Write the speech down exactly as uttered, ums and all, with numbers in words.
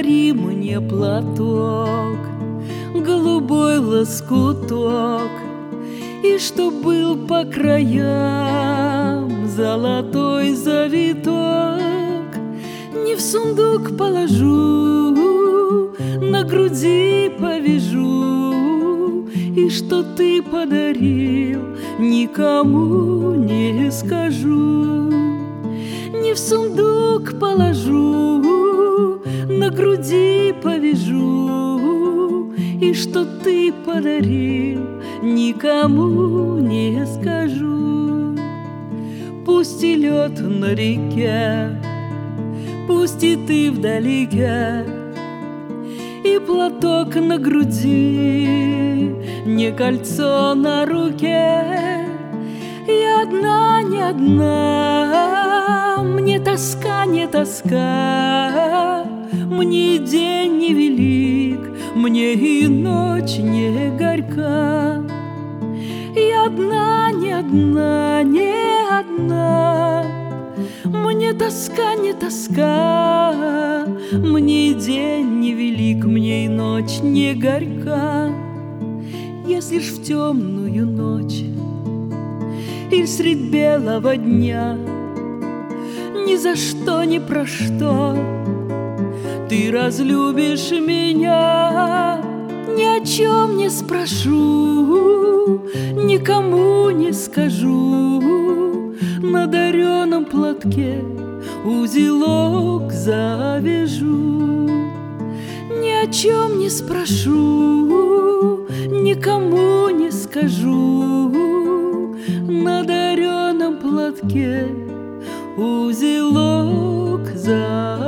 Подари мне платок, голубой лоскуток, и чтоб был по краям золотой завиток. Не в сундук положу, на груди повяжу, и что ты подарил, никому не скажу. Не в сундук положу, на груди повяжу, и что ты подарил, никому не скажу. Пусть и лед на реке, пусть и ты вдалеке, и платок на груди, не кольцо на руке. Я одна, не одна, мне тоска, не тоска, мне и день не велик, мне и ночь не горька. Я одна, не одна, не одна, мне тоска, не тоска, мне и день не велик, мне и ночь не горька. Если ж в темную ночь или средь белого дня, ни за что, ни про что ты разлюбишь меня, ни о чем не спрошу, никому не скажу, на дареном платке узелок завяжу. Ни о чем не спрошу, никому не скажу, на дареном платке узелок завяжу.